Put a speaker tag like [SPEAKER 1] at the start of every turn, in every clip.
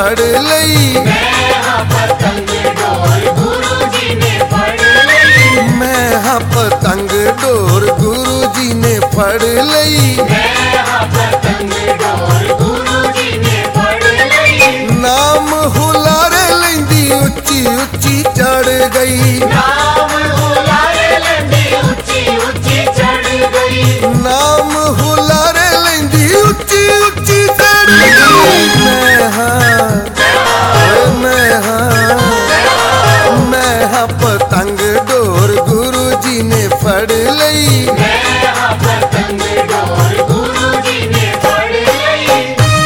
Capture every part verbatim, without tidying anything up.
[SPEAKER 1] फड़ लई।
[SPEAKER 2] मैं हाँ पतंग डोर गुरु जी ने फड़ लई।
[SPEAKER 1] मैं हाँ पतंग डोर गुरु जी ने फड़ लई।
[SPEAKER 2] मैं हाँ पतंग डोर गुरु जी ने फड़ लई।
[SPEAKER 1] नाम हुलारे लैंदी उच्ची उच्ची चढ़ गई।
[SPEAKER 2] नाम हुलारे लैंदी उच्ची उच्ची चढ़ गई।
[SPEAKER 1] नाम हुलारे लैंदी उच्ची उच्ची चढ़ गई। मैं हाँ मैं हाँ मैं हाँ पतंग डोर गुरु जी ने फड़ लई।
[SPEAKER 2] मैं हाँ पतंग डोर गुरु जी ने फड़ लई।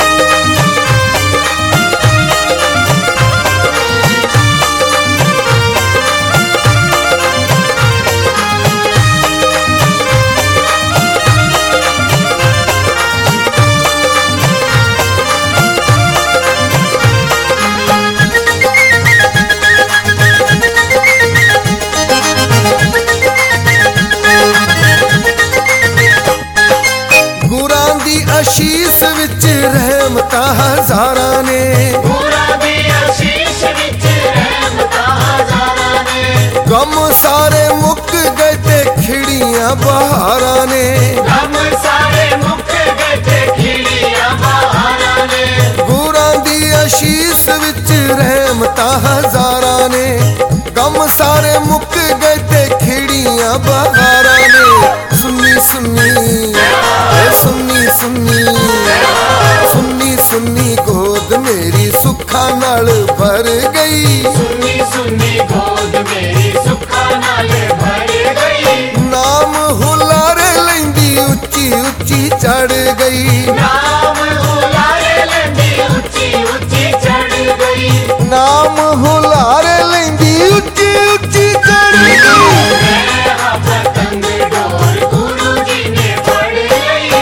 [SPEAKER 1] आशीष विच रहमता हजारां ने।
[SPEAKER 2] गुरां दी आशीष विच रहमता हजारां ने।
[SPEAKER 1] गम सारे मुक गए ते खिड़ियां बहारां ने।
[SPEAKER 2] गम सारे मुक गए ते खिड़ियां बहारां ने।
[SPEAKER 1] गुरां दी आशीष विच रहमता हजारां ने। गम सारे मुक गए ते खिड़ियां बहारां ने। सुन्नी सुन्नी सुन्नी सुन्नी सुन्नी सुन्नी गोद मेरी सुखा नाल भर गई।
[SPEAKER 2] सुन्नी सुन्नी गोद मेरी सुखा नाल भर गई।
[SPEAKER 1] नाम हुलारे लैंदी उच्ची उच्ची चढ़ गई।
[SPEAKER 2] नाम हुलारे लैंदी उच्ची उच्ची चढ़ गई।
[SPEAKER 1] नाम हुलारे लैंदी उच्ची उच्ची चढ़ गई।
[SPEAKER 2] मैं हाँ पतंग डोर गुरु जी ने फड़ लई।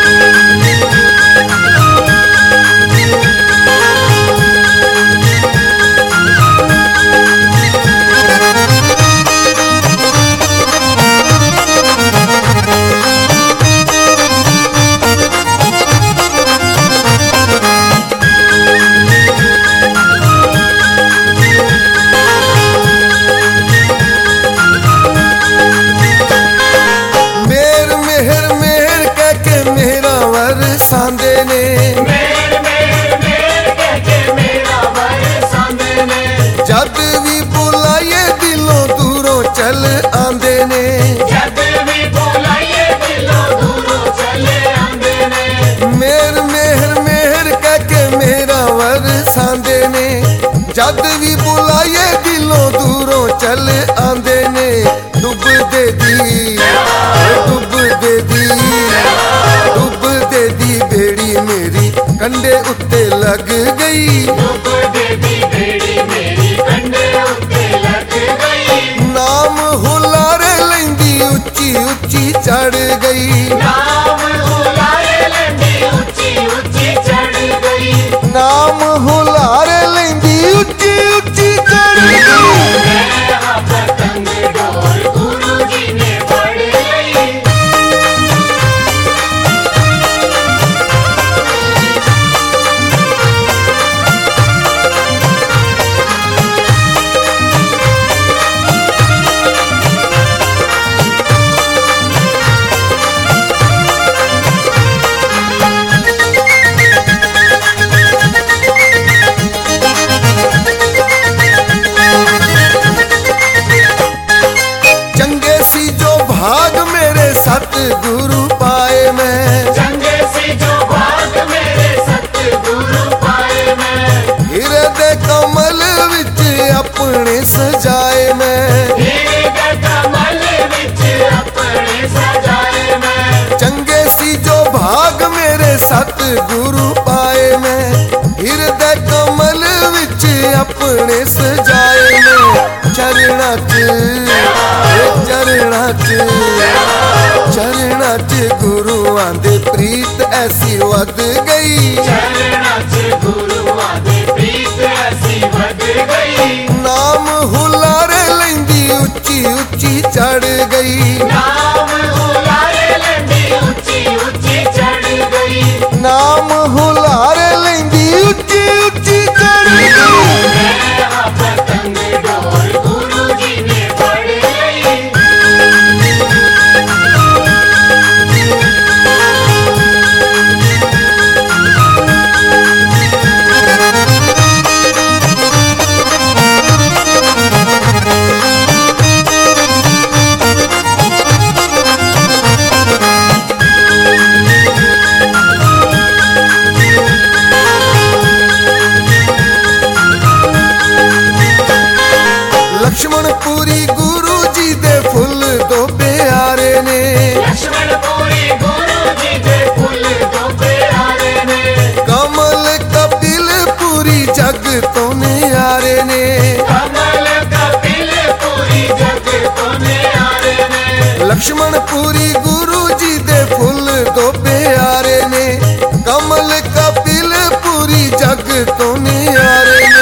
[SPEAKER 1] मेर मेहर मेहर कह के मेरा वरसांदे ने।
[SPEAKER 2] मेर मेर मेर कह के मेरा बरसांदे ने।
[SPEAKER 1] जद भी बुलाए दिलों दूरों चल आंदे ने।
[SPEAKER 2] जद भी बुलाइए दिलों दूरों चले आंदे ने।
[SPEAKER 1] मेर मेहर मेहर कह के मेरा वरसांदे ने। जद भी बुलाए दिलों दूरों चल आंदे ने। डुब दे दी डुब दे दी डुब दे दी बेड़ी मेरी कंडे उत्ते लग गई।
[SPEAKER 2] डुब दे दी बेड़ी मेरी कंडे उत्ते लग गई।
[SPEAKER 1] नाम हुलारे लैंदी उच्ची उच्ची चढ़ गई।
[SPEAKER 2] नाम हुलारे लैंदी उच्ची उच्ची चढ़ गई।
[SPEAKER 1] नाम हुलारे लैंदी उच्ची उच्ची चढ़ गई।
[SPEAKER 2] मैं हाँ पतंग डोर गुरु जी ने फड़ लई।
[SPEAKER 1] चंगे सी जो भाग मेरे सतगुरु पाए मैं।
[SPEAKER 2] चंगे से जो भाग मेरे सतगुरु पाए मैं।
[SPEAKER 1] हिरदे कमल विच अपने सजाए मैं।
[SPEAKER 2] हीरे कमल विच अपने सजाए मैं।
[SPEAKER 1] चंगे सी जो भाग मेरे सतगुरु पाए मैं। हिरदे कमल विच अपने सजाए मैं। चरणा च चरणा च चरणा च गुरुआं दे प्रीत ऐसी वध गई।
[SPEAKER 2] चरणा च गुरुआं दे प्रीत ऐसी वध गई।
[SPEAKER 1] नाम हुलारे लैंदी उच्ची उच्ची चढ़ गई।
[SPEAKER 2] नाम हुलारे लैंदी उच्ची उच्ची चढ़ गई।
[SPEAKER 1] नाम हुलारे लैंदी उच्ची उच्ची चढ़ तो न्यारे ने।
[SPEAKER 2] कमल कपिल पूरी जग तो न्यारे ने।
[SPEAKER 1] लक्ष्मण पुरी गुरु जी दे फुल दो प्यारे ने। कमल कपिल पूरी जग तो न्यारे ने।